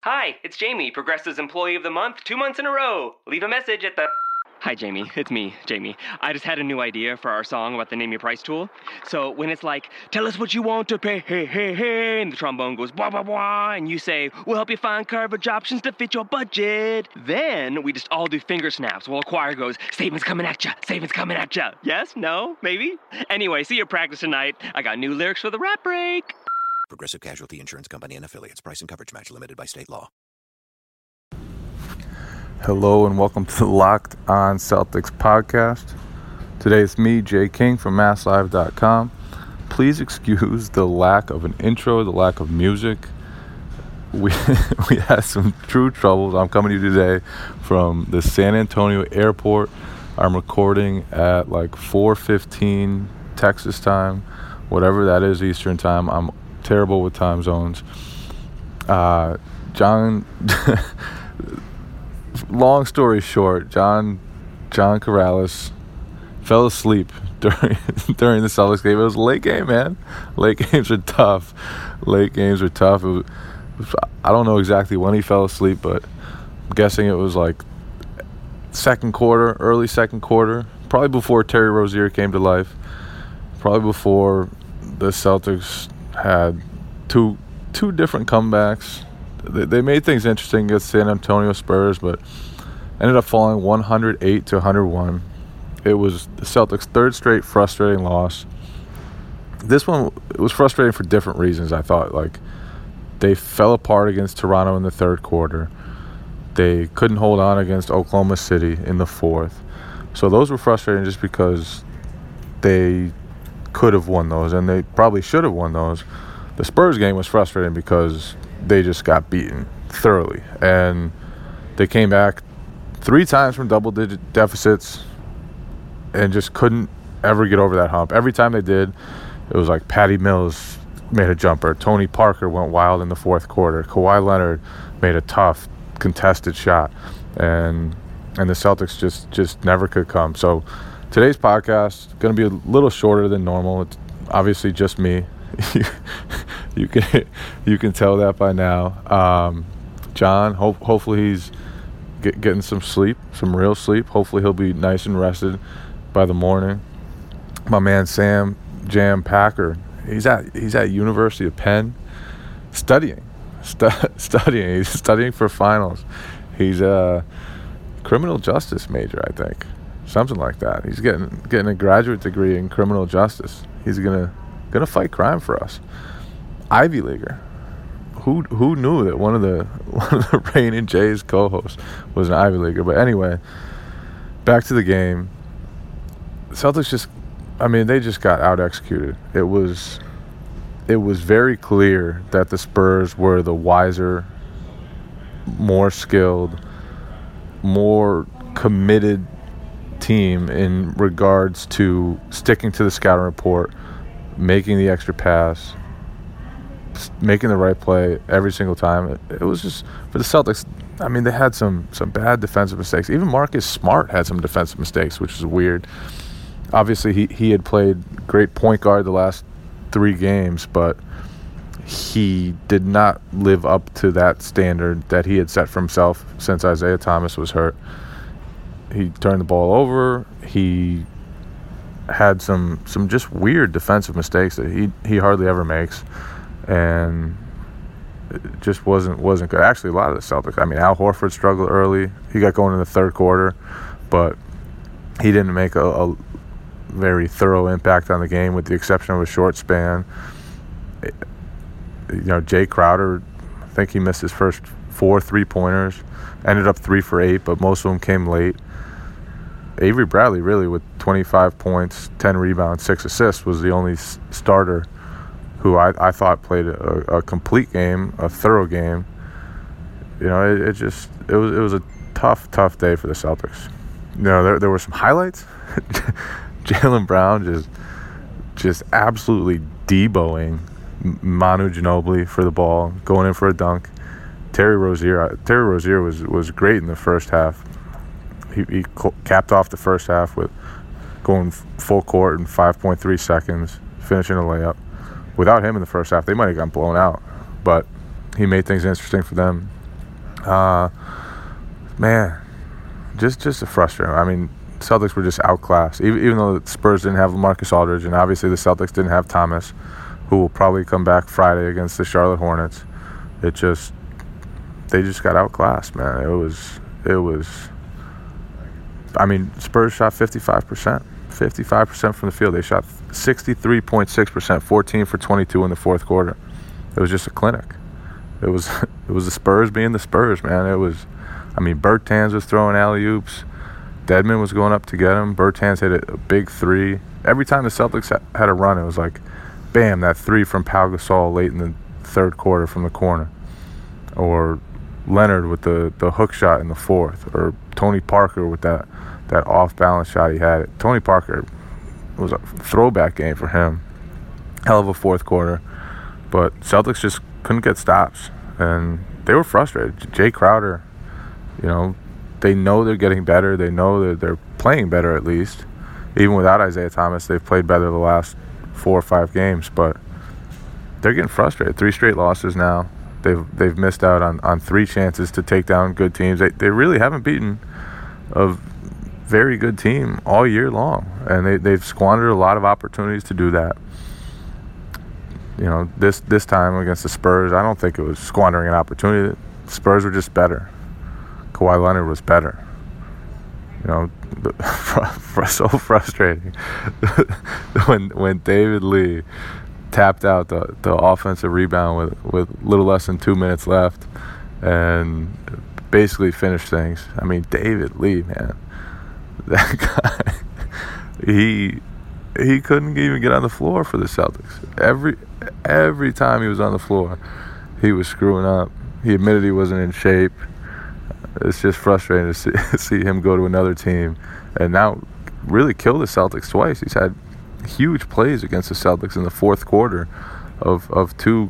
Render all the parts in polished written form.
Hi, it's Jamie, Progressive's Employee of the Month, 2 months in a row. Leave a message at the... Hi, Jamie. It's me, Jamie. I just had a new idea for our song about the Name Your Price tool. So when it's like, tell us what you want to pay, hey, hey, hey, and the trombone goes, blah, blah, blah, and you say, we'll help you find coverage options to fit your budget. Then we just all do finger snaps while a choir goes, savings coming at ya, savings coming at ya. Yes? No? Maybe? Anyway, see you at practice tonight. I got new lyrics for the rap break. Progressive Casualty Insurance Company and Affiliates. Price and coverage match limited by state law. Hello and welcome to the Locked On Celtics podcast. Today it's me, Jay King from MassLive.com. Please excuse the lack of an intro, the lack of music. We had some true troubles. I'm coming to you today from the San Antonio airport. I'm recording at like 4:15 Texas time, whatever that is Eastern time. I'm terrible with time zones. John... Long story short, John Corrales fell asleep during the Celtics game. It was a late game, man. Late games are tough. I don't know exactly when he fell asleep, but I'm guessing it was like early second quarter, probably before Terry Rozier came to life, probably before the Celtics had two different comebacks. They made things interesting against San Antonio Spurs, but ended up falling 108-101. It was the Celtics' third straight frustrating loss. This one, it was frustrating for different reasons, I thought. Like, they fell apart against Toronto in the third quarter. They couldn't hold on against Oklahoma City in the fourth. So those were frustrating just because they could have won those, and they probably should have won those. The Spurs game was frustrating because they just got beaten thoroughly, and they came back 3 times from double-digit deficits and just couldn't ever get over that hump. Every time they did, it was like Patty Mills made a jumper, Tony Parker went wild in the fourth quarter, Kawhi Leonard made a tough contested shot, and the Celtics just never could come. So today's podcast is going to be a little shorter than normal. It's obviously just me. You can tell that by now. John, hopefully he's getting some sleep, some real sleep. Hopefully he'll be nice and rested by the morning. My man Sam Jam Packer, he's at University of Penn studying. He's studying for finals. He's a criminal justice major, I think, something like that. He's getting a graduate degree in criminal justice. He's gonna fight crime for us. Ivy Leaguer. Who knew that one of the Rain and Jay's co-hosts was an Ivy Leaguer? But anyway, back to the game. The Celtics they just got out-executed. It was very clear that the Spurs were the wiser, more skilled, more committed team in regards to sticking to the scouting report, making the extra pass, making the right play every single time. It was just, for the Celtics, they had some bad defensive mistakes. Even Marcus Smart had some defensive mistakes, which is weird. Obviously, he had played great point guard the last 3 games, but he did not live up to that standard that he had set for himself since Isaiah Thomas was hurt. He turned the ball over. He had some just weird defensive mistakes that he hardly ever makes, and it just wasn't good. Actually, a lot of the Celtics. Al Horford struggled early. He got going in the third quarter, but he didn't make a very thorough impact on the game, with the exception of a short span. Jay Crowder, I think he missed his first 4 3-pointers. Ended up 3 for 8, but most of them came late. Avery Bradley, really, with 25 points, 10 rebounds, 6 assists, was the only starter who I thought played a complete game, a thorough game. It was a tough day for the Celtics. There were some highlights. Jaylen Brown just absolutely deboing Manu Ginobili for the ball, going in for a dunk. Terry Rozier was great in the first half. He capped off the first half with going full court in 5.3 seconds, finishing a layup. Without him in the first half, they might have gotten blown out. But he made things interesting for them. Man, just a frustrating. I mean, Celtics were just outclassed. Even though the Spurs didn't have LaMarcus Aldridge, and obviously the Celtics didn't have Thomas, who will probably come back Friday against the Charlotte Hornets. They just got outclassed, man. It was. I mean, Spurs shot 55% from the field. They shot 63.6%, 14 for 22 in the fourth quarter. It was just a clinic. It was the Spurs being the Spurs, man. Bertans was throwing alley-oops. Dedmon was going up to get him. Bertans hit a big three. Every time the Celtics had a run, it was like, bam, that three from Pau Gasol late in the third quarter from the corner. Or Leonard with the hook shot in the fourth. Or Tony Parker with that off-balance shot he had. Tony Parker was a throwback game for him. Hell of a fourth quarter. But Celtics just couldn't get stops. And they were frustrated. Jay Crowder, they know they're getting better. They know that they're playing better at least. Even without Isaiah Thomas, they've played better the last 4 or 5 games. But they're getting frustrated. 3 straight losses now. They've missed out on 3 chances to take down good teams. They really haven't beaten a very good team all year long. And they've squandered a lot of opportunities to do that. This time against the Spurs, I don't think it was squandering an opportunity. The Spurs were just better. Kawhi Leonard was better. So frustrating. when David Lee tapped out the offensive rebound with little less than 2 minutes left and basically finished things. I mean, David Lee, man. That guy, he couldn't even get on the floor for the Celtics. Every time he was on the floor, he was screwing up. He admitted he wasn't in shape. It's just frustrating to see him go to another team and now really kill the Celtics twice. He's had huge plays against the Celtics in the fourth quarter of 2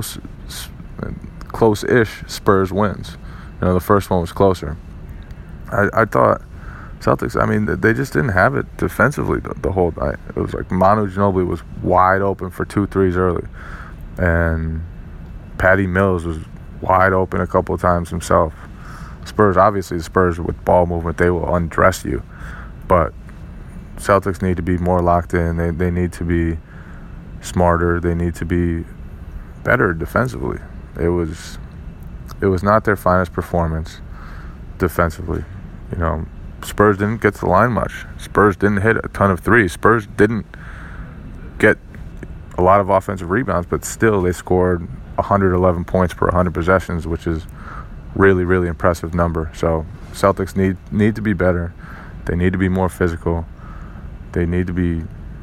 close-ish Spurs wins. The first one was closer. I thought Celtics, they just didn't have it defensively the whole night. It was like Manu Ginobili was wide open for 2 threes early. And Patty Mills was wide open a couple of times himself. The Spurs with ball movement, they will undress you. But Celtics need to be more locked in. They need to be smarter. They need to be better defensively. It was not their finest performance defensively. Spurs didn't get to the line much. Spurs didn't hit a ton of threes. Spurs didn't get a lot of offensive rebounds, but still they scored 111 points per 100 possessions, which is really, really impressive number. So Celtics need to be better. They need to be more physical. They need to be,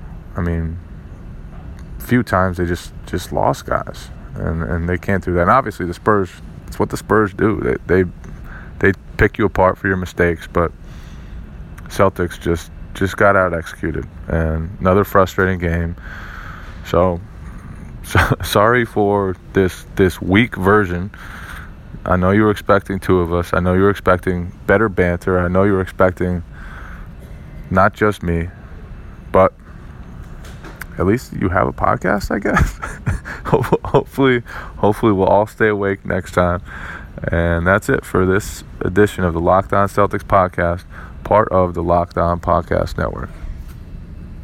few times they just lost guys, and they can't do that. And obviously the Spurs, it's what the Spurs do. They pick you apart for your mistakes, but Celtics just got out executed, and another frustrating game. So sorry for this weak version. I know you were expecting 2 of us. I know you were expecting better banter. I know you were expecting not just me, but at least you have a podcast, I guess. Hopefully we'll all stay awake next time. And that's it for this edition of the Locked On Celtics podcast, part of the Locked On Podcast Network.